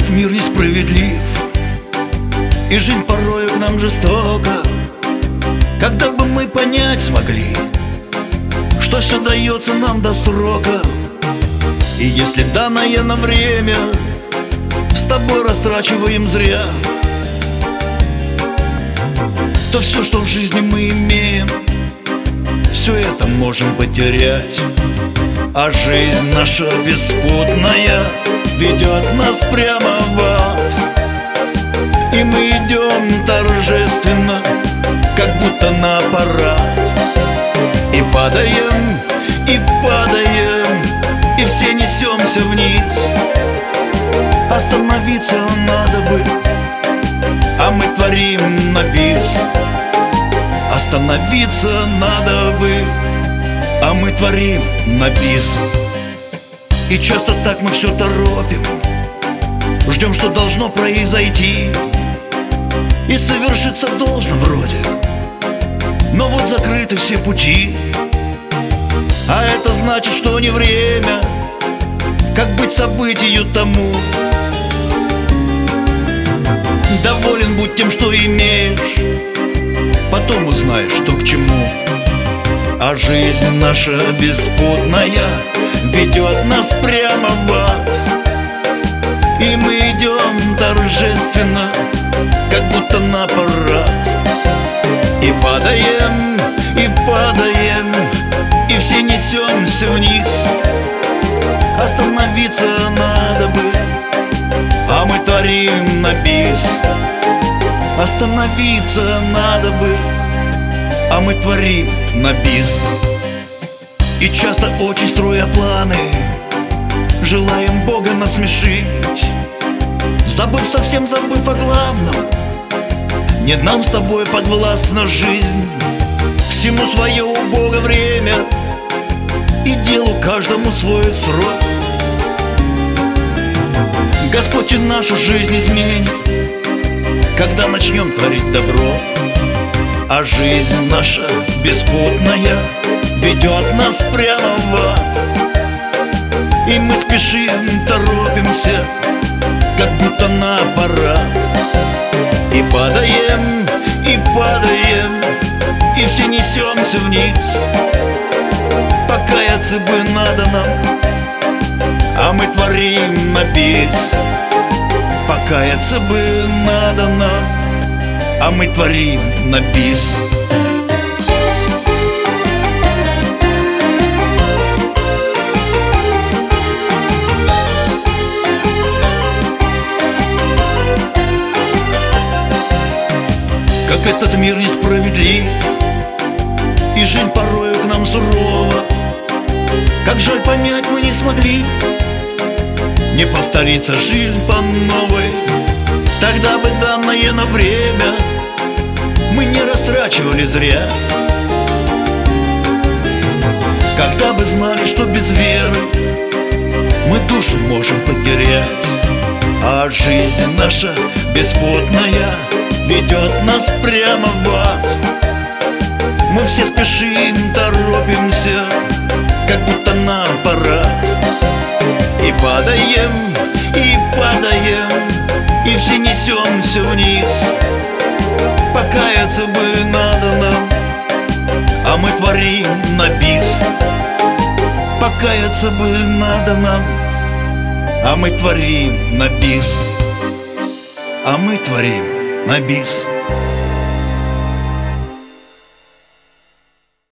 этот мир несправедлив, и жизнь порою к нам жестока. Когда бы мы понять смогли, что все дается нам до срока, и если данное на время с тобой растрачиваем зря, то все, что в жизни мы имеем, все это можем потерять. А жизнь наша беспутная ведет нас прямо в ад, и мы идем торжественно, как будто на парад. И падаем, и все несемся вниз. Остановиться надо бы, а мы творим на бис. Остановиться надо бы, а мы творим на бис. И часто так мы все торопим, ждем, что должно произойти, и совершиться должно вроде, но вот закрыты все пути. А это значит, что не время, как быть событию тому. Доволен будь тем, что имеешь, потом узнаешь, что к чему. А жизнь наша беспутная ведет нас прямо в ад, и мы идем торжественно, как будто на парад. И падаем, и все несемся вниз. Остановиться надо бы, а мы творим на бис. Остановиться надо бы, а мы творим на бис. И часто очень строя планы, желаем Бога насмешить, совсем забыв о главном. Не нам с тобой подвластна жизнь, всему свое у Бога время, и делу каждому свой срок. Господь и нашу жизнь изменит, когда начнем творить добро. А жизнь наша беспутная ведет нас прямо в ад, и мы спешим, торопимся, как будто на парад. И падаем, и все несемся вниз. Покаяться бы надо нам, а мы творим на бис. Покаяться бы надо нам, а мы творим на бис. Как этот мир несправедлив, и жизнь порою к нам сурова. Как жаль, понять мы не смогли, не повторится жизнь по новой. Тогда бы данное на время мы не растрачивали зря. Когда бы знали, что без веры мы душу можем потерять. А жизнь наша беспутная ведет нас прямо в ад. Мы все спешим, торопимся, как будто на парад. И падаем, и все несемся вниз. Покаяться бы надо нам, а мы творим на бис. Покаяться бы надо нам, а мы творим на бис. А мы творим на бис.